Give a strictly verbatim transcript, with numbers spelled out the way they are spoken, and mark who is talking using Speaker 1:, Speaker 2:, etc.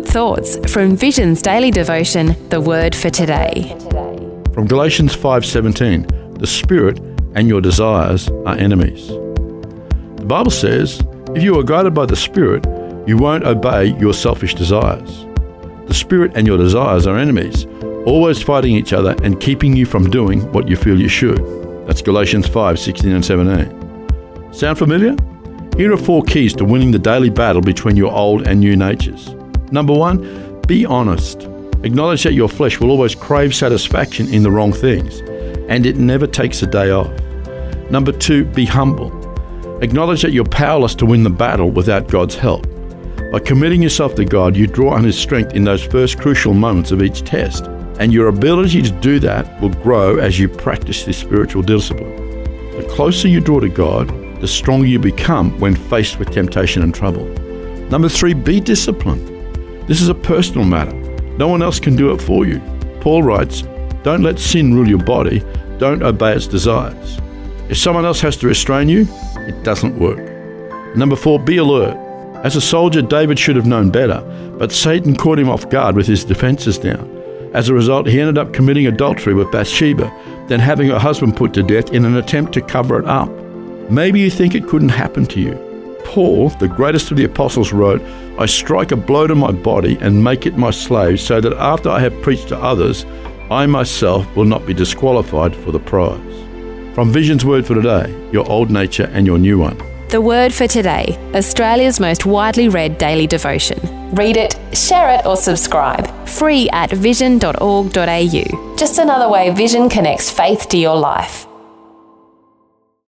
Speaker 1: good thoughts from Vision's daily devotion, The Word for Today.
Speaker 2: From Galatians five seventeen, the Spirit and your desires are enemies. The Bible says, if you are guided by the Spirit, you won't obey your selfish desires. The Spirit and your desires are enemies, always fighting each other and keeping you from doing what you feel you should. That's Galatians five sixteen and seventeen. Sound familiar? Here are four keys to winning the daily battle between your old and new natures. Number one, be honest. Acknowledge that your flesh will always crave satisfaction in the wrong things, and it never takes a day off. Number two, be humble. Acknowledge that you're powerless to win the battle without God's help. By committing yourself to God, you draw on His strength in those first crucial moments of each test, and your ability to do that will grow as you practice this spiritual discipline. The closer you draw to God, the stronger you become when faced with temptation and trouble. Number three, be disciplined. This is a personal matter. No one else can do it for you. Paul writes, don't let sin rule your body, don't obey its desires. If someone else has to restrain you, it doesn't work. Number four, be alert. As a soldier, David should have known better, but Satan caught him off guard with his defenses down. As a result, he ended up committing adultery with Bathsheba, then having her husband put to death in an attempt to cover it up. Maybe you think it couldn't happen to you. Paul, the greatest of the apostles, wrote, I strike a blow to my body and make it my slave, so that after I have preached to others, I myself will not be disqualified for the prize. From Vision's Word for Today, your old nature and your new one.
Speaker 1: The Word for Today, Australia's most widely read daily devotion. Read it, share it or subscribe. Free at vision dot org dot a u. Just another way Vision connects faith to your life.